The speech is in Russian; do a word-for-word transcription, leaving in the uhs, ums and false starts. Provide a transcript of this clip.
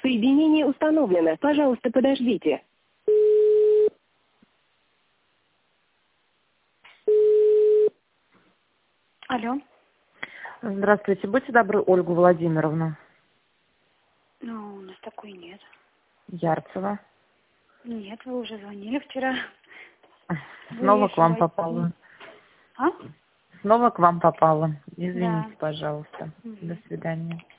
Соединение установлено. Пожалуйста, подождите. Алло. Здравствуйте, будьте добры, Ольгу Владимировну. Ну, у нас такой нет. Ярцева. Нет, вы уже звонили вчера. Снова Вы к вам войти. попала. А? Снова к вам попала. Извините, Да. пожалуйста. Мгм. До свидания.